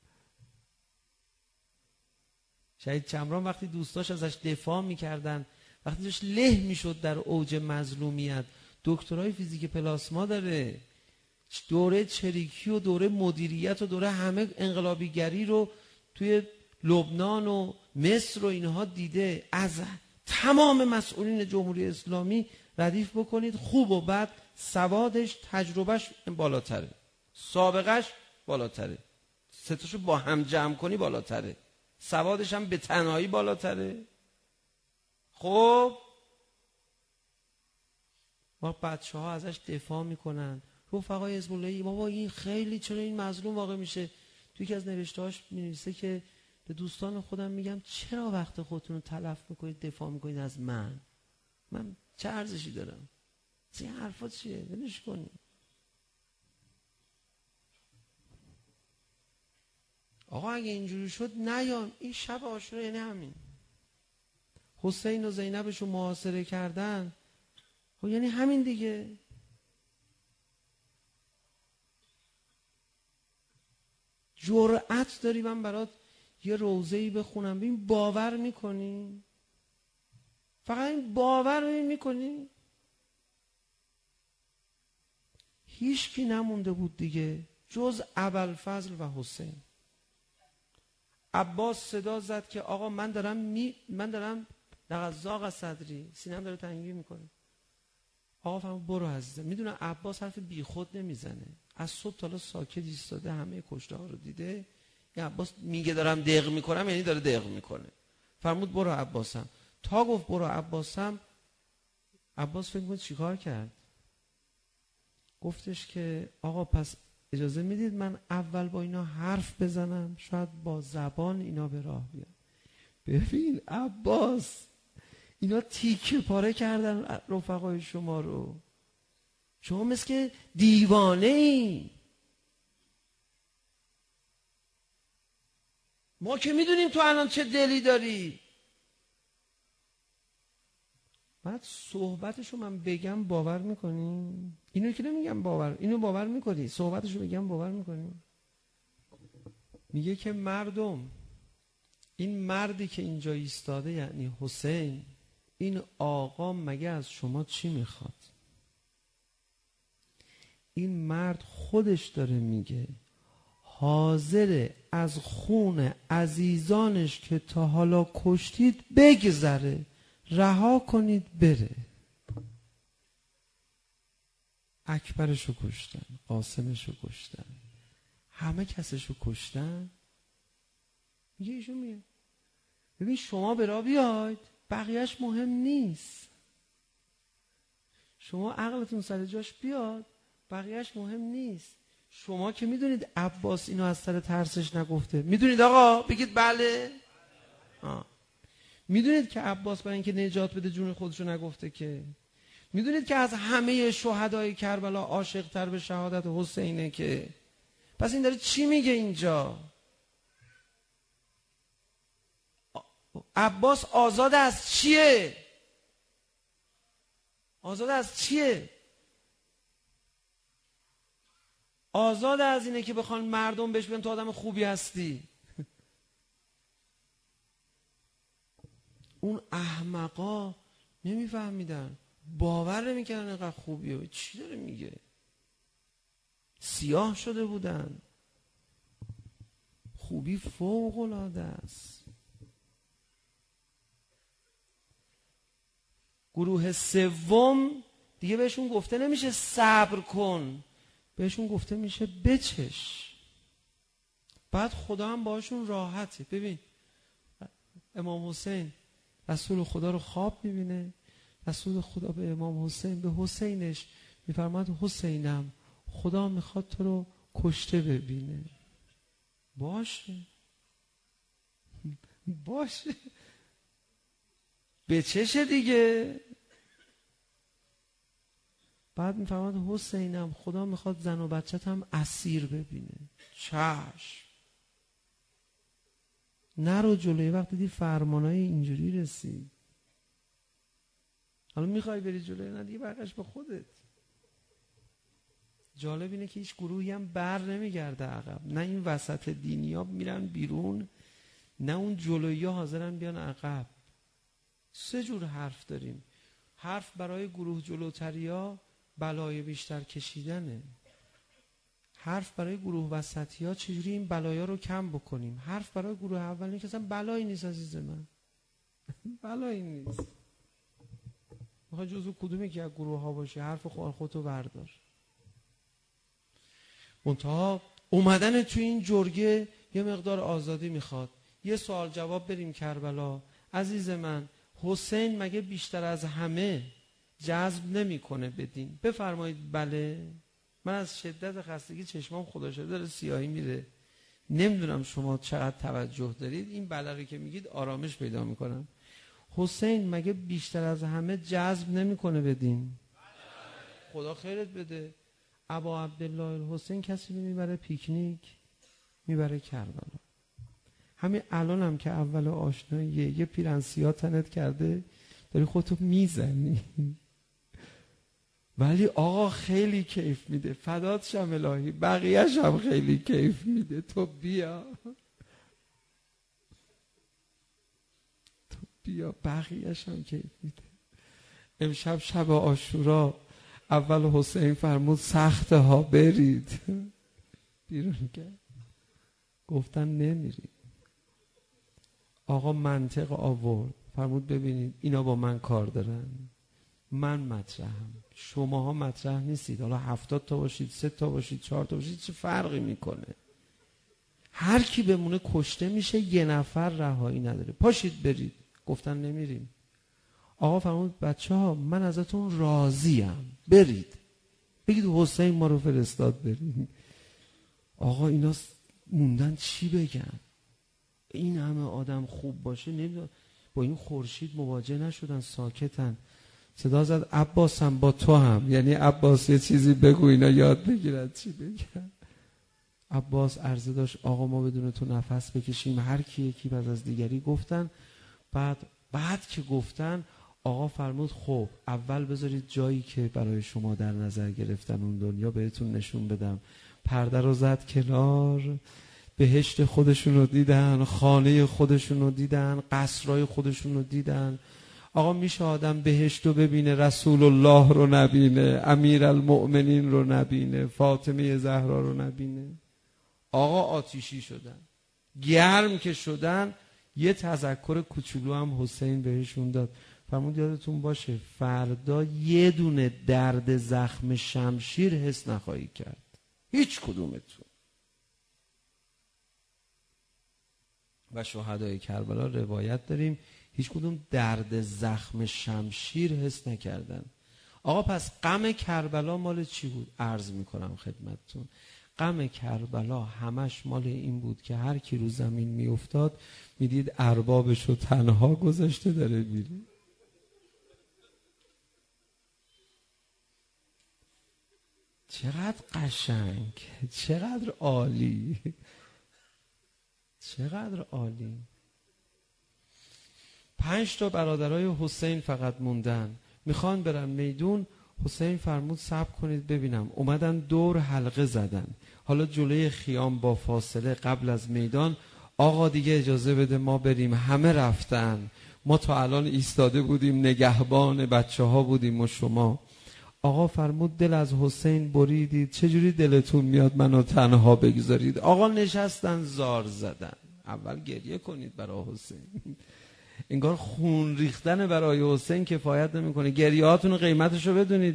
S2: شهید چمران وقتی دوستاش ازش دفاع میکردن، وقتی داشت له میشد در اوج مظلومیت، دکترای فیزیک پلاسما داره، دوره چریکی و دوره مدیریت و دوره همه انقلابیگری رو توی لبنان و مصر و اینها دیده. از تمام مسئولین جمهوری اسلامی ردیف بکنید، خوب و بد، سوادش، تجربهش بالاتره، سابقش بالاتره، ستاشو با هم جمع کنی بالاتره، سوادش هم به تنهایی بالاتره. خب ما بچه ها ازش دفاع میکنن، رفقای حزب اللهی بابا این خیلی چرا این مظلوم واقع میشه. توی یکی از نوشتهاش مینویسه که به دوستان خودم میگم چرا وقت خودتون رو تلف میکنید دفاع میکنید از من؟ من چه ارزشی دارم؟ این حرفا چیه؟ ولش کنید. آقا اگه اینجوری شد نیام. این شب عاشورا یعنی همین. حسین و زینبش رو محاصره کردن، خب یعنی همین دیگه. جرأت داری من برات یه روزه‌ای بخونم، ببین باور میکنی؟ فقط این باور رو میکنی؟ هیچ کی نمونده بود دیگه جز ابوالفضل و حسین. عباس صدا زد که آقا من دارم می من دارم لغزاق صدری، سینم داره تنگی میکنه. آقا فرمود برو عزیزم. میدونه عباس حرف بیخود نمیزنه، از صبح تا حالا ساکت ایستاده، همه کشته ها رو دیده. این عباس میگه دارم دق میکنم یعنی داره دق میکنه. فرمود برو عباسم. تا گفت برو عباسم، عباس فکر کنید چیکار کرد؟ گفتش که آقا پس اجازه میدید من اول با اینا حرف بزنم، شاید با زبان اینا به راه بیان. ببین عباس، اینا تیکه پاره کردن رفقای شما رو، شما مثل که دیوانه ای. ما که میدونیم تو الان چه دلی داری. بعد صحبتشو من بگم باور میکنی؟ اینو که نمیگم باور، اینو باور میکنی؟ صحبتشو بگم باور میکنی؟ میگه که مردم، این مردی که اینجا ایستاده یعنی حسین، این آقا مگه از شما چی میخواد؟ این مرد خودش داره میگه حاضره از خون عزیزانش که تا حالا کشتید بگذره، رها کنید بره. اکبرشو کشتن، قاسمشو کشتن، همه کسشو کشتن. میگه ایشون میگه ببین شما برا بیاید، بقیهش مهم نیست. شما عقلتون سر جاش بیاد، بقیهش مهم نیست. شما که میدونید عباس اینو از سر ترسش نگفته. میدونید آقا؟ بگید بله. آه. میدونید که عباس برای اینکه نجات بده جون خودشو نگفته که؟ میدونید که از همه شهدای کربلا عاشق تر به شهادت حسینه که؟ پس این داره چی میگه اینجا؟ عباس آزاد از چیه؟ آزاد از چیه؟ آزاد از اینه که بخوان مردم بهش بگن تو آدم خوبی هستی. اون احمقا نمیفهمیدن، باور نمیکردن اینقدر خوبیه. چی داره میگه؟ سیاه شده بودن. خوبی فوق العاده است. گروه سوم دیگه بهشون گفته نمیشه صبر کن، بهشون گفته میشه بچش. بعد خدا هم باشون راحته. ببین امام حسین رسول خدا رو خواب میبینه، رسول خدا به امام حسین، به حسینش میفرماد حسینم خدا میخواد تو رو کشته ببینه. باشه باشه بچشه دیگه. بعد میفرماد حسینم خدا میخواد زن و بچت هم اسیر ببینه. چشم. نرو جلوی. وقتی دی فرمانای اینجوری رسید، حالا میخوای بری جلوی، نه دیگه برگشت به خودت. جالب اینه که هیچ گروهی هم بر نمیگرده عقب. نه این وسط دینیا میرن بیرون، نه اون جلویی ها حاضرن بیان عقب. سه جور حرف داریم. حرف برای گروه جلوتریا بلای بیشتر کشیدنه. حرف برای گروه وسطی ها چجوری این بلایا رو کم بکنیم. حرف برای گروه اولی که اصلا بلایی نیست عزیز من. بلایی نیست. میخوای جزو کدومی که از گروه ها باشی حرف خودتو بردار. منتها اومدن تو این جرگه یه مقدار آزادی میخواد. یه سوال جواب بریم کربلا. عزیز من حسین مگه بیشتر از همه جذب نمیکنه به دین؟ بفرمایید بله. من از شدت خستگی چشمام خدا شده داره سیاهی میره. نمیدونم شما چقدر توجه دارید. این بلغی که میگید آرامش پیدا میکنم. حسین مگه بیشتر از همه جذب نمیکنه به دین؟ خدا خیرت بده. ابا عبدالله الحسین کسی رو میبره پیکنیک، میبره کربلا. همین الان هم که اول آشنایی یه پیرنسیا تنت کرده داری خودتو میزنی، ولی آقا خیلی کیف میده. فدات شم الهی، بقیه‌ش هم خیلی کیف میده. تو بیا تو بیا بقیه‌ش هم کیف میده. امشب شب عاشورا اول حسین فرمود سخته ها برید. بیرون کرد. گفتن نمیریم. آقا منطق آورد. فرمود ببینید اینا با من کار دارن، من مطرحم، شماها مطرح نیستید. حالا هفتاد تا باشید، سه تا باشید، چهار تا باشید، چه فرقی میکنه؟ هر کی بمونه کشته میشه، یه نفر رهایی نداره. پاشید برید. گفتن نمیریم. آقا فرمود بچه ها من ازتون راضیم، برید بگید حسین ما رو فرستاد برید. آقا اینا موندن چی بگن؟ این همه آدم خوب باشه نمیدونم، با این خورشید مواجه نشدن، ساکتن. صدا زد عباس هم با تو هم، یعنی عباس یه چیزی بگو اینا یاد بگیرن چی بگن. عباس عرضه داشت آقا ما بدون تو نفس بکشیم. هر کی یکی بعد از دیگری گفتن. بعد بعد که گفتن آقا فرمود خب اول بذارید جایی که برای شما در نظر گرفتن اون دنیا بهتون نشون بدم. پرده رو زد کنار. بهشت خودشون رو دیدن، خانه خودشون رو دیدن، قصرهای خودشون رو دیدن. آقا میشه آدم بهشت رو ببینه رسول الله رو نبینه، امیر المؤمنین رو نبینه، فاطمه زهرا رو نبینه؟ آقا آتیشی شدن، گرم که شدن. یه تذکر کوچولو هم حسین بهشون داد. فرمود یادتون باشه فردا یه دونه درد زخم شمشیر حس نخواهی کرد، هیچ کدومتون. و شهدای کربلا روایت داریم هیچ کدوم درد زخم شمشیر حس نکردن. آقا پس غم کربلا مال چی بود؟ عرض میکنم خدمتتون. غم کربلا همش مال این بود که هر کی رو زمین می افتاد میدید اربابش رو تنها گذاشته داره میره. چقدر قشنگ، چقدر عالی، چقدر عالی. پنج تا برادرای حسین فقط موندن، میخوان برن میدون. حسین فرمود صبر کنید ببینم. اومدن دور حلقه زدن. حالا جلوی خیام با فاصله قبل از میدان، آقا دیگه اجازه بده ما بریم. همه رفتن، ما تا الان ایستاده بودیم نگهبان بچه ها بودیم و شما. آقا فرمود دل از حسین بریدید، چجوری دلتون میاد منو تنها بگذارید؟ آقا نشستن زار زدن. اول گریه کنید برای حسین. انگار خون ریختن برای حسین کفایت نمیکنه. گریه هاتون قیمتشو بدونید.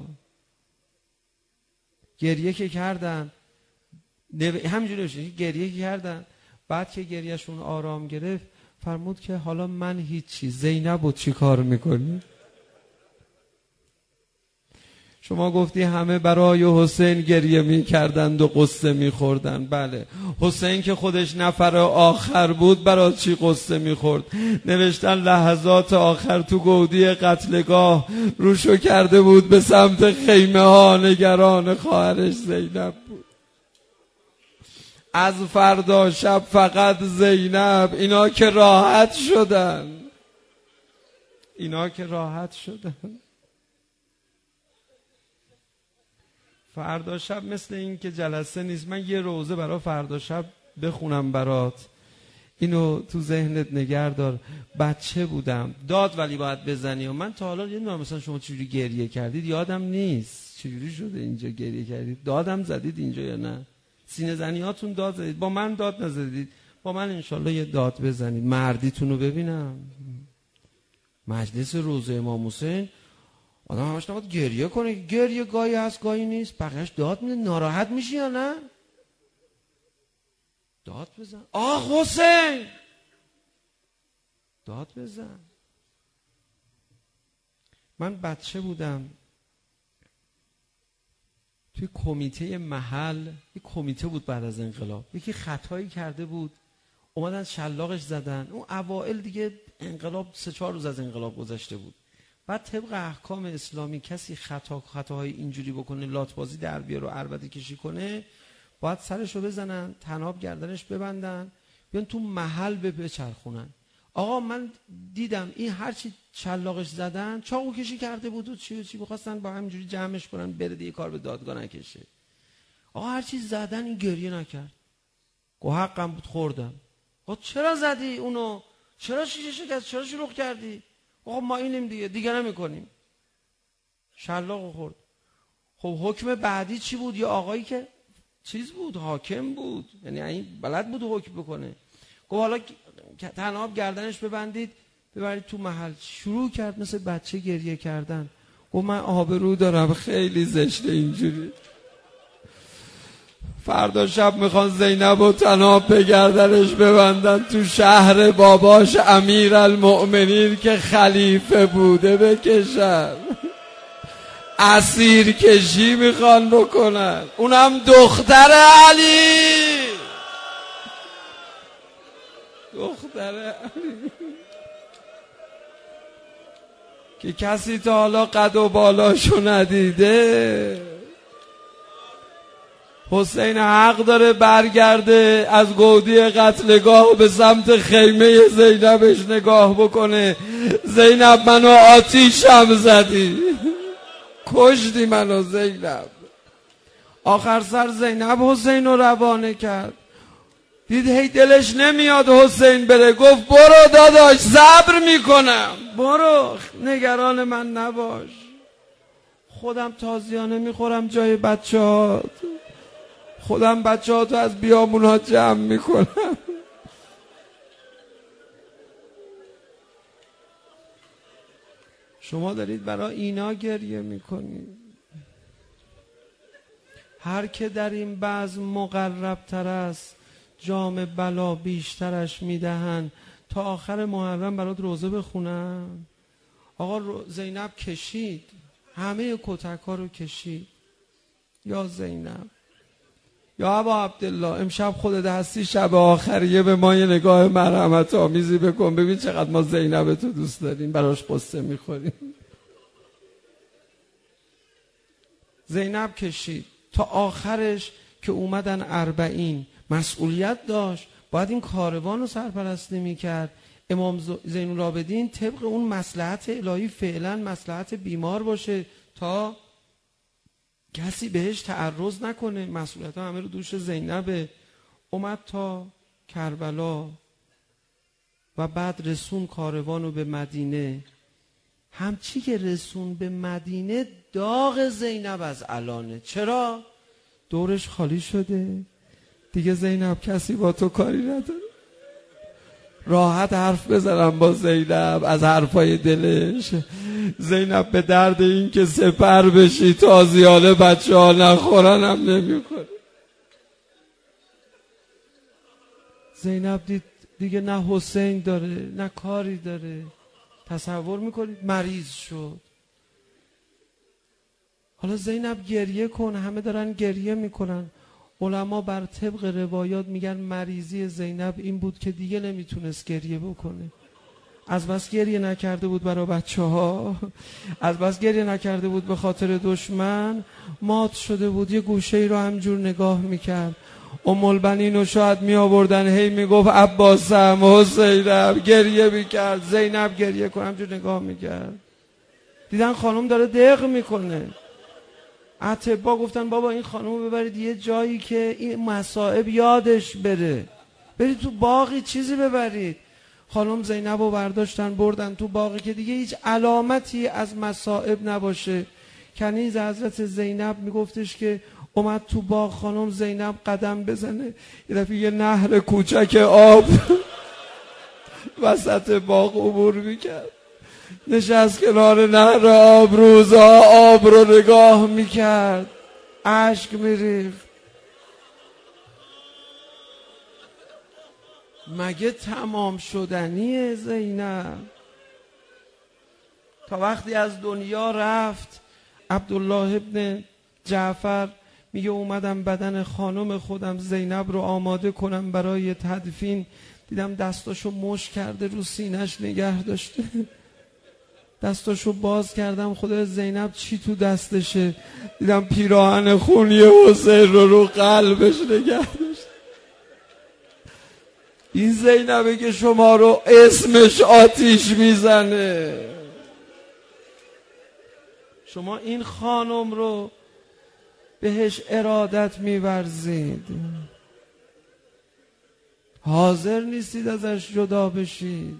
S2: گریه که کردن همینجوری گریه که کردن. بعد که گریهشون آرام گرفت فرمود که حالا من هیچی، زینبو چی کار میکنی؟ شما گفتی همه برای حسین گریه می کردند و قصه می خوردن. بله، حسین که خودش نفر آخر بود برای چی قصه می خورد؟ نوشتن لحظات آخر تو گودی قتلگاه روشو کرده بود به سمت خیمه ها، نگران خواهرش زینب بود. از فردا شب فقط زینب. اینا که راحت شدن، اینا که راحت شدن. فردا شب مثل این که جلسه نیست. من یه روزه برای فردا شب بخونم برات، اینو تو ذهنت نگر دار. بچه بودم، داد ولی باید بزنی. و من تا حالا نمیدونم مثلا شما چجوری گریه کردید، یادم نیست چجوری شده اینجا گریه کردید. دادم زدید اینجا یا نه؟ سینه زنیاتون داد زدید، با من داد نزدید. با من انشالله یه داد بزنید، مردیتون رو ببینم. مجلس روزه امام حسین آدم همش نباید گریه کنه. گریه گاهی هست گاهی نیست. بقیهش داد میده. ناراحت میشی یا نه؟ داد بزن. آه حسین، داد بزن. من بچه بودم، توی کمیته محل، یک کمیته بود بعد از انقلاب، یکی خطایی کرده بود، اومدن شلاقش زدن. اون اوائل دیگه انقلاب سه چهار روز از انقلاب گذشته بود. بعد طبق احکام اسلامی کسی خطا خطاهای اینجوری بکنه، لاتبازی در بیاره و عربده کشی کنه، باید سرشو بزنن، طناب گردنش ببندن، بیان تو محل به بچرخونن. آقا من دیدم این هرچی شلاقش زدن چاقو کشی کرده بود و چی و چی بخواستن با همینجوری جمعش کنن بره دیگه کار به دادگاه نکشه. آقا هرچی زدن این گریه نکرد. گو حقم بود خوردم. آقا چرا زدی اونو؟ چرا شیشه شکست؟ چرا شلوغ کردی؟ آقا ما اینیم دیگه دیگه نمی‌کنیم. شلاق خورد. خب حکم بعدی چی بود؟ یه آقایی که چیز بود، حاکم بود، یعنی این بلد بود حکم بکنه. گفت حالا طناب گردنش ببندید ببرید تو محل. شروع کرد مثل بچه گریه کردن. گفت من آبرو دارم، خیلی زشته اینجوری. فردا شب میخوان زینب و طناب به گردنش ببندن تو شهر باباش امیرالمؤمنین که خلیفه بوده بکشن. اسیر کشی میخوان بکنن، اونم دختر علی، دختر علی که کسی تا حالا قد و بالاشو ندیده. حسین حق داره برگرده از گودی قتلگاه به سمت خیمه زینبش نگاه بکنه. زینب منو آتیشم زدی، کشتی منو زینب. آخر سر زینب حسین رو روانه کرد. دید هی دلش نمیاد حسین بره، گفت برو داداش صبر میکنم، برو نگران من نباش، خودم تازیانه میخورم جای بچه هات، خودم بچه هاتو از بیامونا جمع میکنم. شما دارید برای اینا گریه میکنید. هر که در این بزم مقرب تر است جام بلا بیشترش میدهن. تا آخر محرم برات روزه بخونم. آقا زینب کشید، همه کتک ها رو کشید. یا زینب یا ابا عبدالله امشب خودت هستی، شب آخریه به ما یه نگاه مرحمت آمیزی بکن، ببین چقدر ما زینب تو دوست داریم، براش قصه میخوریم. زینب کشید تا آخرش که اومدن اربعین، مسئولیت داشت، باید این کاروان رو سرپرستی میکرد. امام زین العابدین طبق اون مصلحت الهی فعلا مصلحت بیمار باشه تا کسی بهش تعرض نکنه، مسئولیت ها همه رو دوش زینبه. اومد تا کربلا و بعد رسون کاروان رو به مدینه. همچی که رسون به مدینه داغ زینب از الانه. چرا؟ دورش خالی شده دیگه، زینب کسی با تو کاری نداره، راحت حرف بزنم با زینب از حرفای دلش. زینب به درد این که سپر بشی تازیانه بچه ها نخورن هم نمیخوره. زینب دید دیگه نه حسین داره نه کاری داره. تصور میکنید مریض شد. حالا زینب گریه کن، همه دارن گریه میکنن. علما بر طبق روایات میگن مریضی زینب این بود که دیگه نمیتونست گریه بکنه. از بس گریه نکرده بود برای بچه ها، از بس گریه نکرده بود به خاطر دشمن، مات شده بود. یه گوشه ای رو همجور نگاه میکرد. ام البنین رو شاید می آوردن، هی میگفت عباسم حسینم، گریه میکرد. زینب گریه کن، همجور نگاه میکرد. دیدن خانم داره دق میکنه. اطباء گفتن بابا این خانم رو ببرید یه جایی که این مصائب یادش بره، برید تو باقی چیزی ببرید. خانم زینب رو برداشتن بردن تو باقی که دیگه هیچ علامتی از مصائب نباشه. کنیز حضرت زینب میگفتش که اومد تو باغ، خانم زینب قدم بزنه، یه دفعه یه نهر کوچک آب وسط باغ عبور میکرد. نشست کنار نهر آب، روزها آب رو نگاه میکرد، اشک میریخت. مگه تمام شدنیه زینب؟ تا وقتی از دنیا رفت، عبدالله ابن جعفر میگه اومدم بدن خانم خودم زینب رو آماده کنم برای تدفین، دیدم دستاشو مشت کرده رو سینه‌اش نگه داشته. دستاشو باز کردم، خدا زینب چی تو دستشه؟ دیدم پیراهن خونی حسین رو رو قلبش نگه داشته. این زینبه که شما رو اسمش آتیش میزنه. شما این خانم رو بهش ارادت میورزید، حاضر نیستید ازش جدا بشید.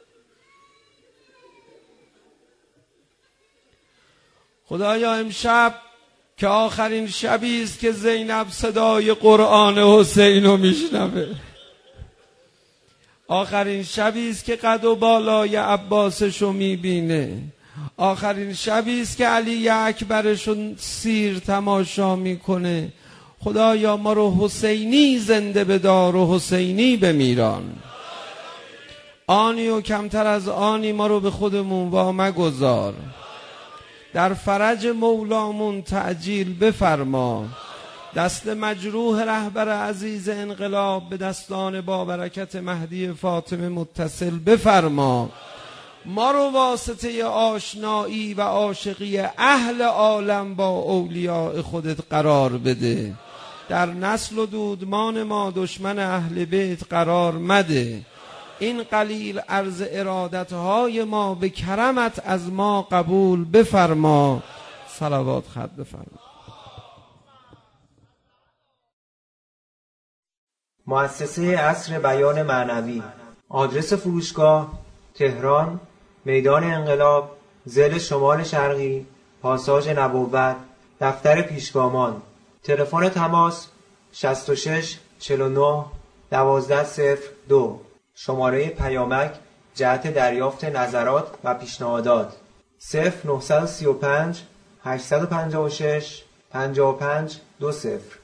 S2: خدایا امشب که آخرین شبی است که زینب صدای قرآن حسین رو میشنوه، آخرین شبی است که قد و بالای عباسش رو میبینه، آخرین شبی است که علی اکبرش رو سیر تماشا میکنه. خدایا ما رو حسینی زنده بدار و حسینی بمیران. آنی و کمتر از آنی ما رو به خودمون وا مگذار. در فرج مولامون تعجیل بفرما. دست مجروح رهبر عزیز انقلاب به دستان با برکت مهدی فاطمه متصل بفرما. ما رو واسطه آشنایی و عاشقی اهل عالم با اولیاء خودت قرار بده. در نسل و دودمان ما دشمن اهل بیت قرار مده. این قلیل عرض ارادتهای ما به کرمت از ما قبول بفرما. صلوات خط بفرما.
S1: مؤسسه عصر بیان معنوی. آدرس فروشگاه تهران، میدان انقلاب، ضلع شمال شرقی، پاساژ نبوت، دفتر پیشگامان. تلفن تماس شصت و شش چهل و نه دوازده صفر دو. شماره پیامک جهت دریافت نظرات و پیشنهادات صفر نه سه پنج هشت پنج شش پنج پنج دو صفر.